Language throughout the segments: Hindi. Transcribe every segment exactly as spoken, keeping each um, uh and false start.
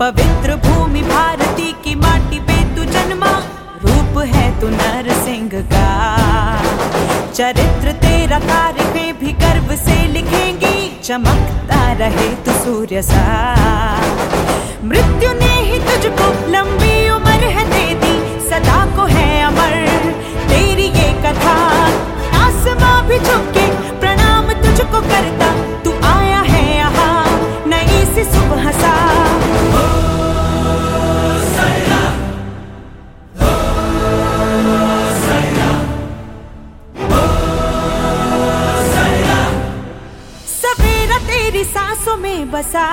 पवित्र भूमि भारती की माटी पे तू जन्मा, रूप है तू नरसिंह का। चरित्र तेरा तारीखें भी गर्व से लिखेंगी, चमकता रहे तू सूर्य सा। मृत्यु ने ही तुझको लंबी उम्र है दे दी, सदा को है अमर तेरी ये कथा। आसमां भी झुके प्रणाम तुझको करता, तू आया है यहाँ नई सी सुबह सा। सवेरा तेरी सांसों में बसा,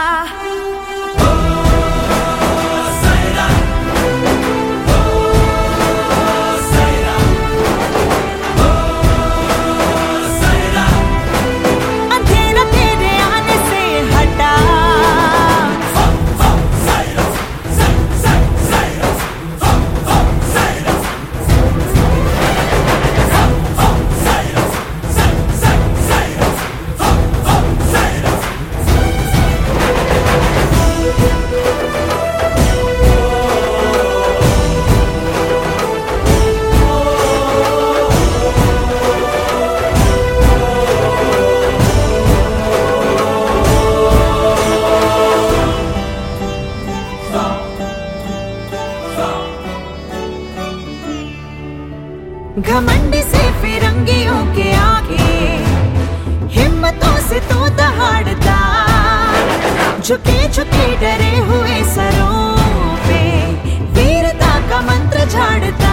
घमंड से फिरंगियों के आगे हिम्मतों से तू दहाड़ता, झुके झुके डरे हुए सरों पे वीरता का मंत्र झाड़ता।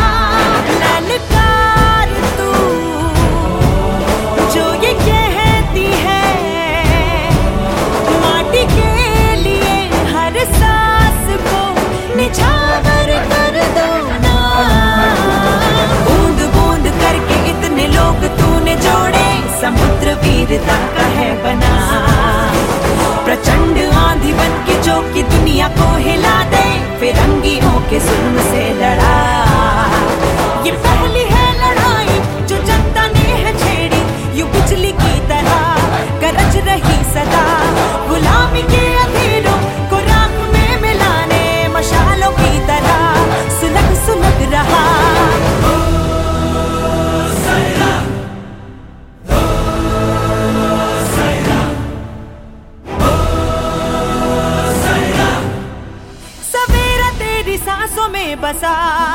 ललकार तू जो ये कहती है, माटी के लिए हर सांस को निछावर कर दो ना। लोग तूने जोड़े, समुद्र वीरता का है बना। प्रचंड आंधी बन के जो कि दुनिया को हिला दे, फिरंगियों के जुल्म से लड़ा। ये पहली है लड़ाई जो जनता ने है छेड़ी, यूं बिजली की तरह गरज रही सदा। गुलामी के अंधेरों को राख में मिलाने, मशालों की तरह सुलग सुलग रहा। सांसों में बसा,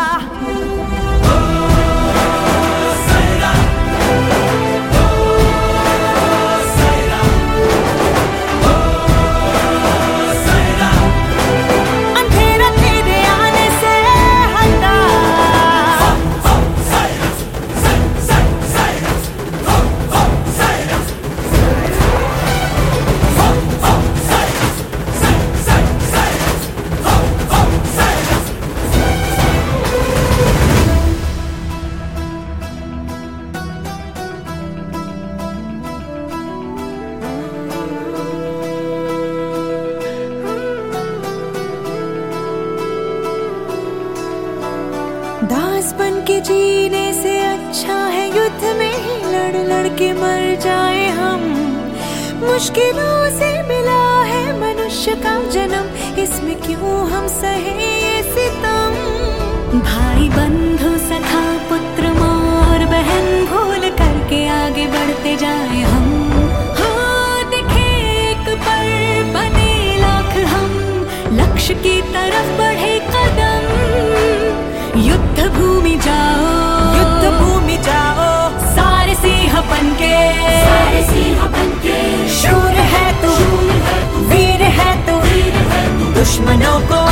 अंधेरा तेरे आने से हटा। दास बन के जीने से अच्छा है युद्ध में ही लड़ लड़ के मर जाए हम। मुश्किलों से मिला है मनुष्य का जन्म, इसमें क्यों हम सहे ये सितम। भाई बंधु सखा पुत्र मोर बहन भूल करके आगे बढ़ते जाए हम। हो दिखे एक पल बने लाख हम, लक्ष्य की तरफ बढ़े कदम। युद्ध भूमि जाओ, युद्ध भूमि जाओ, सारे सिंह बनके, सारे सिंह बनके। शूर है तू, वीर है तू, दुश्मनों को